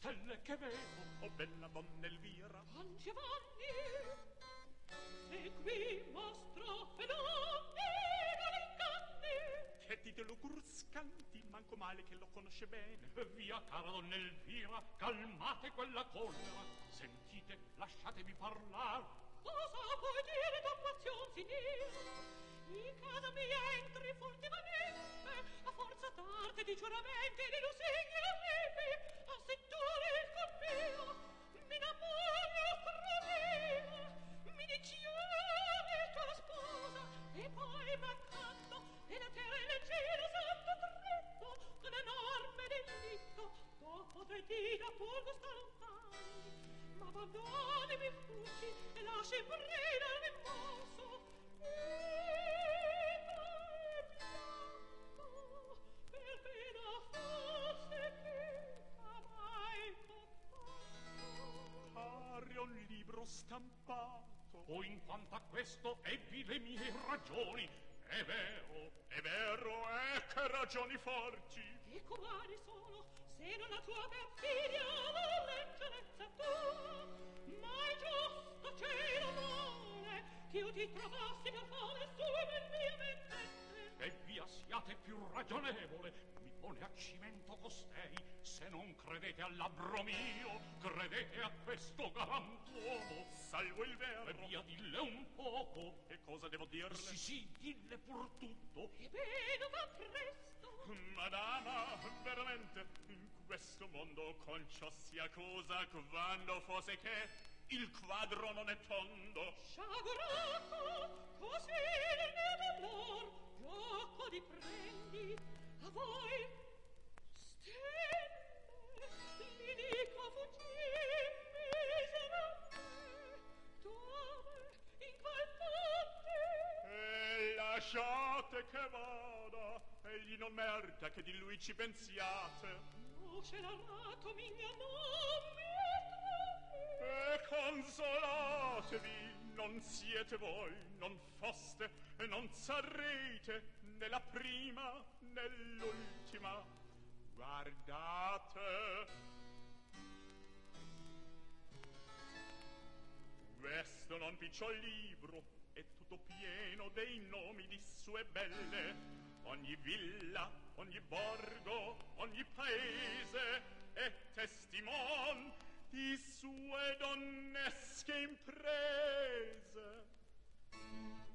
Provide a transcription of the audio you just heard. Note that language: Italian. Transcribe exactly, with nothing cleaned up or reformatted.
stelle che vedo. Oh bella donna Elvira, Don Giovanni, se qui mostro fenomeni inganni. che titolo gurscanti, manco male che lo conosce bene. Via, cara donna Elvira, calmate quella collera. Sentite, lasciatevi parlar. Cosa vuoi dire, don Mazion, signor? In casa mia entri furtivamente, a forza d'arte di giuramenti e di lusinghi orribili, a settore il colpio, mi innamoro stravina, mi dici io tua sposa, e poi mancando, nella terra e nel cielo santo tretto, un enorme delitto, dopo tre dita pur gusta lontani, ma abbandonimi fuggi e lasci morire il rimorso. Vita e pianto per pena forse che mai combatto. Pare un libro stampato. O in quanto a questo ebbi le mie ragioni. È vero, È vero, eh, che ragioni forti. E quali sono, se non la tua perfidia, la leggerezza tua? Ma è giusto cielo vuole che io ti trovassi per fare su nel mio mente. e via siate più ragionevole. Mi pone a cimento costei. Se non credete al labbro mio, credete a questo galantuomo. Salvo il vero. E via, dille un poco. Che cosa devo dirle? Sì, sì, dille pur tutto. Ebbene, va presto. Madama, veramente, in questo mondo con ciò sia cosa quando fosse che il quadro non è tondo. Sciagurato, così nel mio dolor, gioco di prendi, a voi stelle, li dico fuggimmi, miseramente, dove, in qual fonte? E lasciate che vada, egli non merita che di lui ci pensiate. No, scelerato m'ingannò, E consolatevi, non siete voi, non foste e non sarete né la prima né l'ultima. Guardate, questo non picciol libro è tutto pieno dei nomi di sue belle. Ogni villa, ogni borgo, ogni paese è testimon di sue donnesche imprese.